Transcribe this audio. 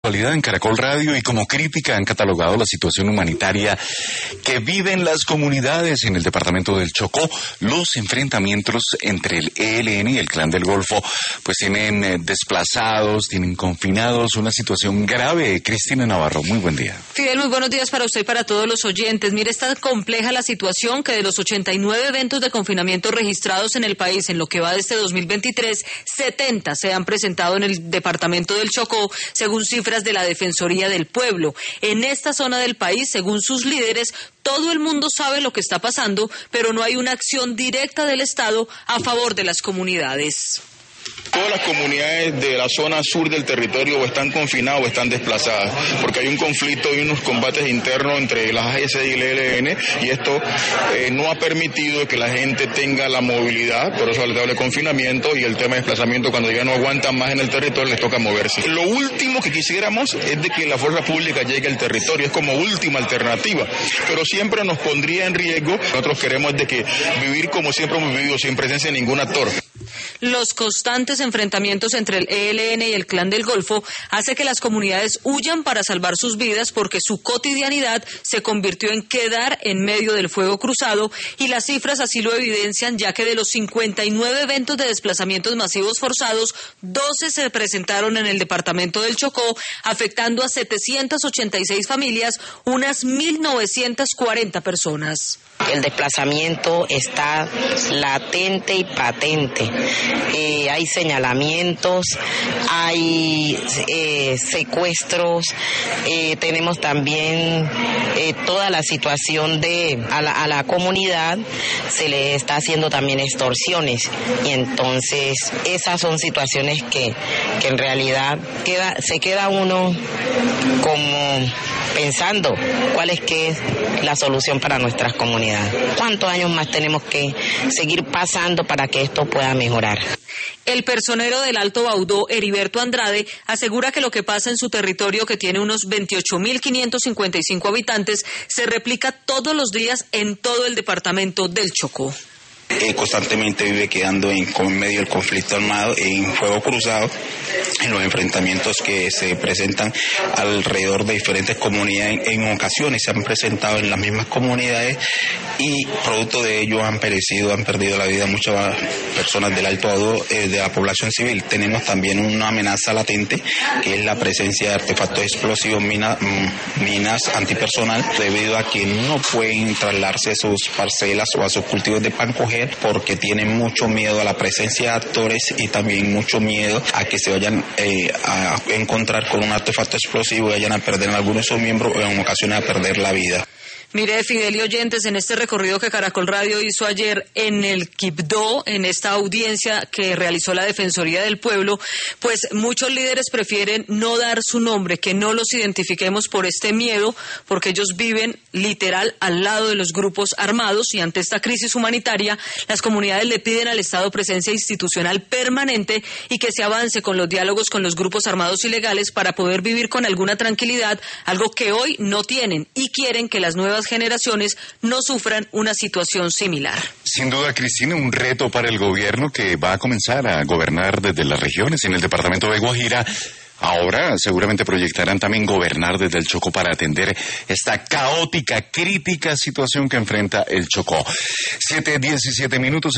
actualidad en Caracol Radio y como crítica han catalogado la situación humanitaria que viven las comunidades en el departamento del Chocó. Los enfrentamientos entre el ELN y el Clan del Golfo pues tienen desplazados, tienen confinados, una situación grave. Cristina Navarro, muy buen día. Fidel, muy buenos días para usted y para todos los oyentes. Mire, está compleja la situación que de los 89 eventos de confinamiento registrados en el país en lo que va de este 2023, 70 se han presentado en el departamento del Chocó, según cifras de la Defensoría del Pueblo. En esta zona del país, según sus líderes, todo el mundo sabe lo que está pasando, pero no hay una acción directa del Estado a favor de las comunidades. Todas las comunidades de la zona sur del territorio o están confinadas o están desplazadas, porque hay un conflicto y unos combates internos entre las AGC y el ELN, y esto no ha permitido que la gente tenga la movilidad, por eso el doble confinamiento y el tema de desplazamiento, cuando ya no aguantan más en el territorio, les toca moverse. Lo último que quisiéramos es de que la fuerza pública llegue al territorio, es como última alternativa, pero siempre nos pondría en riesgo. Nosotros queremos de que vivir como siempre hemos vivido, sin presencia de ningún actor. Los constantes enfrentamientos entre el ELN y el Clan del Golfo hace que las comunidades huyan para salvar sus vidas porque su cotidianidad se convirtió en quedar en medio del fuego cruzado, y las cifras así lo evidencian, ya que de los 59 eventos de desplazamientos masivos forzados, 12 se presentaron en el departamento del Chocó, afectando a 786 familias, unas 1.940 personas. El desplazamiento está latente y patente. Hay señalamientos, hay secuestros, tenemos también toda la situación de a la comunidad se le está haciendo también extorsiones, y entonces esas son situaciones que en realidad se queda uno como pensando cuál es que es la solución para nuestras comunidades. ¿Cuántos años más tenemos que seguir pasando para que esto pueda mejorar? El personero del Alto Baudó, Heriberto Andrade, asegura que lo que pasa en su territorio, que tiene unos 28.555 habitantes, se replica todos los días en todo el departamento del Chocó. Constantemente vive quedando en medio del conflicto armado, en fuego cruzado, en los enfrentamientos que se presentan alrededor de diferentes comunidades. En ocasiones se han presentado en las mismas comunidades y producto de ello han perdido la vida muchas personas del Alto Baudó, de la población civil. Tenemos también una amenaza latente, que es la presencia de artefactos explosivos, minas antipersonal, debido a que no pueden trasladarse a sus parcelas o a sus cultivos de pan coger, porque tienen mucho miedo a la presencia de actores y también mucho miedo a que se vayan a encontrar con un artefacto explosivo y vayan a perder algunos de sus miembros o en ocasiones a perder la vida. Mire, Fidel y oyentes, en este recorrido que Caracol Radio hizo ayer en el Quibdó, en esta audiencia que realizó la Defensoría del Pueblo, pues muchos líderes prefieren no dar su nombre, que no los identifiquemos por este miedo, porque ellos viven literal al lado de los grupos armados, y ante esta crisis humanitaria, las comunidades le piden al Estado presencia institucional permanente y que se avance con los diálogos con los grupos armados ilegales para poder vivir con alguna tranquilidad, algo que hoy no tienen, y quieren que las nuevas generaciones no sufran una situación similar. Sin duda, Cristina, un reto para el gobierno que va a comenzar a gobernar desde las regiones. En el departamento de Guajira, ahora seguramente proyectarán también gobernar desde el Chocó para atender esta caótica, crítica situación que enfrenta el Chocó. 7:17 minutos.